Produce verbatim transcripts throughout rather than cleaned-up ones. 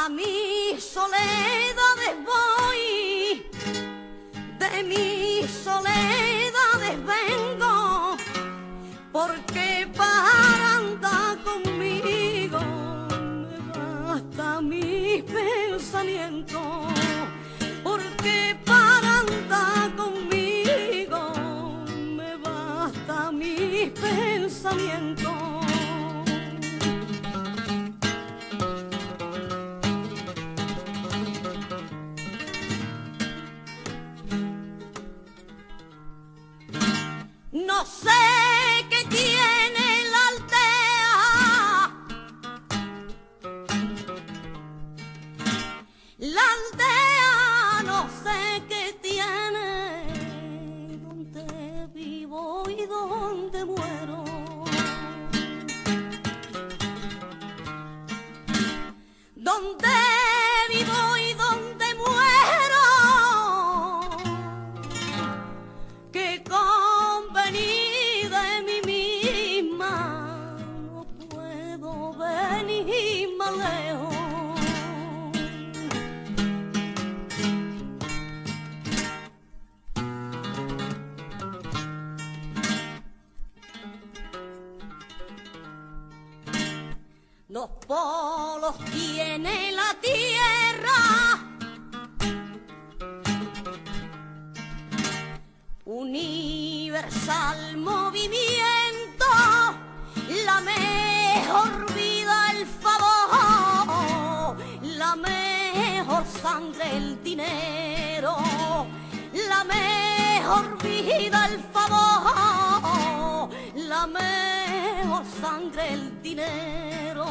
A mis soledades voy, de mis soledades vengo, porque para andar conmigo me basta mi pensamiento, porque para andar conmigo me basta mi pensamiento. No sé qué tiene la aldea, la aldea no sé qué tiene, donde vivo y donde muero. Donde vivo y donde muero, que convenir de mí misma no puedo venir más lejos. Los polos tiene la tierra, universal movimiento, la mejor vida, el favor, la mejor sangre, el dinero, la mejor vida, el favor, la mejor sangre, el dinero.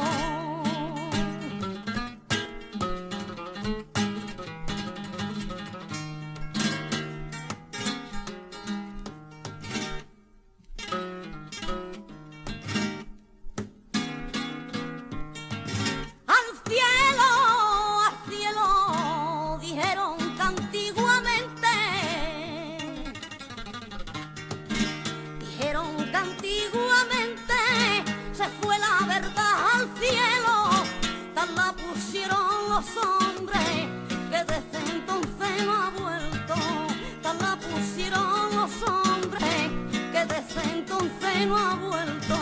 Antiguamente se fue la verdad al cielo, tal la pusieron los hombres, que desde entonces no ha vuelto, tal la pusieron los hombres, que desde entonces no ha vuelto.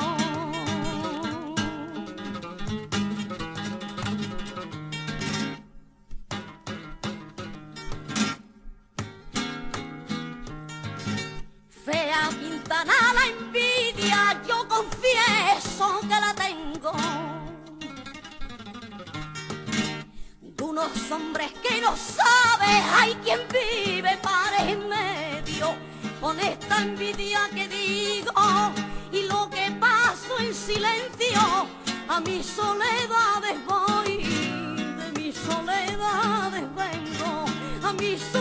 Fea Quintana la envidia, yo confieso que la tengo, de unos hombres que no sabes, hay quien vive para en medio, con esta envidia que digo, y lo que paso en silencio, a mis soledades voy, de mis soledades vengo, a mis soledades